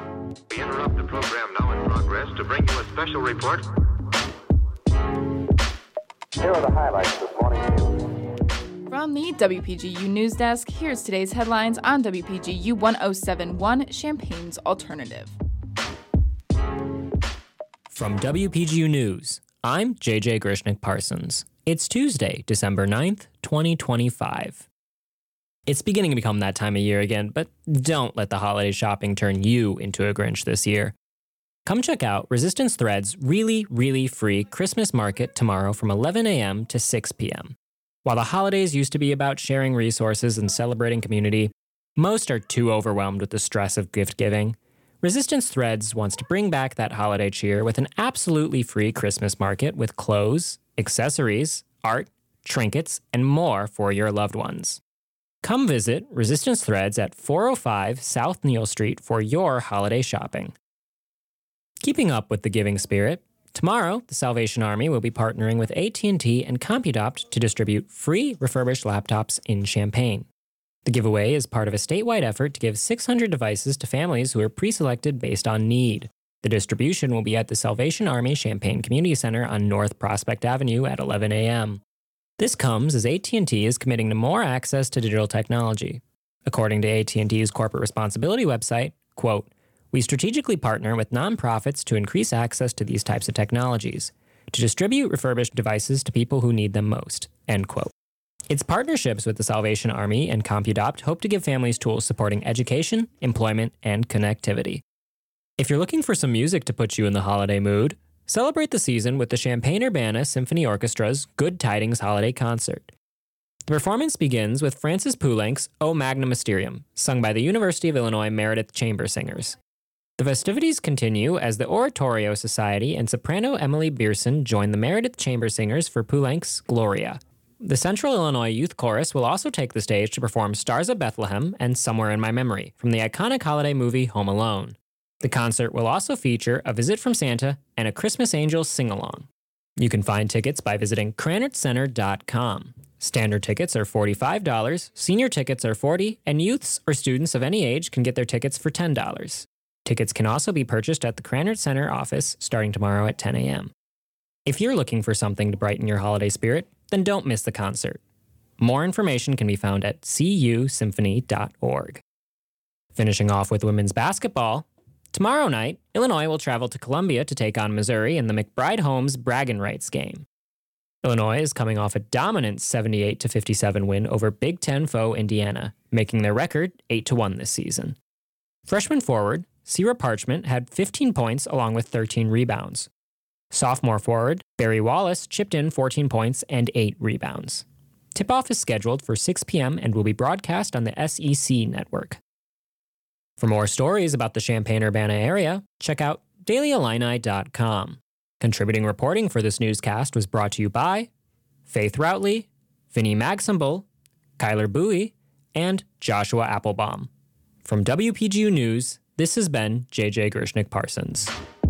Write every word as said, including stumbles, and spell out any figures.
We interrupt the program now in progress to bring you a special report. Here are the highlights this morning's news. From the W P G U News Desk, here's today's headlines on W P G U one oh seven point one, Champaign's Alternative. From W P G U News, I'm J J Grishnik Parsons. It's Tuesday, December ninth, twenty twenty-five. It's beginning to become that time of year again, but don't let the holiday shopping turn you into a Grinch this year. Come check out Resistance Threads' really, really free Christmas market tomorrow from eleven a.m. to six p.m. While the holidays used to be about sharing resources and celebrating community, most are too overwhelmed with the stress of gift giving. Resistance Threads wants to bring back that holiday cheer with an absolutely free Christmas market with clothes, accessories, art, trinkets, and more for your loved ones. Come visit Resistance Threads at four oh five South Neal Street for your holiday shopping. Keeping up with the giving spirit, tomorrow the Salvation Army will be partnering with A T and T and CompuDopt to distribute free refurbished laptops in Champaign. The giveaway is part of a statewide effort to give six hundred devices to families who are pre-selected based on need. The distribution will be at the Salvation Army Champaign Community Center on North Prospect Avenue at eleven a.m. This comes as A T and T is committing to more access to digital technology. According to A T and T's corporate responsibility website, quote, "We strategically partner with nonprofits to increase access to these types of technologies, to distribute refurbished devices to people who need them most," end quote. Its partnerships with the Salvation Army and CompuDopt hope to give families tools supporting education, employment, and connectivity. If you're looking for some music to put you in the holiday mood, celebrate the season with the Champaign-Urbana Symphony Orchestra's Good Tidings Holiday Concert. The performance begins with Francis Poulenc's O Magna Mysterium, sung by the University of Illinois Meredith Chamber Singers. The festivities continue as the Oratorio Society and soprano Emily Beerson join the Meredith Chamber Singers for Poulenc's Gloria. The Central Illinois Youth Chorus will also take the stage to perform Stars of Bethlehem and Somewhere in My Memory from the iconic holiday movie Home Alone. The concert will also feature A Visit from Santa and a Christmas Angels sing-along. You can find tickets by visiting cranert center dot com. Standard tickets are forty-five dollars, senior tickets are forty dollars, and youths or students of any age can get their tickets for ten dollars. Tickets can also be purchased at the Cranert Center office starting tomorrow at ten a.m. If you're looking for something to brighten your holiday spirit, then don't miss the concert. More information can be found at c u symphony dot org. Finishing off with women's basketball, tomorrow night, Illinois will travel to Columbia to take on Missouri in the McBride-Holmes bragging rights game. Illinois is coming off a dominant seventy-eight to fifty-seven win over Big Ten foe Indiana, making their record eight to one this season. Freshman forward Sierra Parchment had fifteen points along with thirteen rebounds. Sophomore forward Barry Wallace chipped in fourteen points and eight rebounds. Tip-off is scheduled for six p.m. and will be broadcast on the S E C network. For more stories about the Champaign-Urbana area, check out daily illini dot com. Contributing reporting for this newscast was brought to you by Faith Routley, Vinnie Magsamble, Kyler Bowie, and Joshua Applebaum. From W P G U News, this has been J J Grishnik Parsons.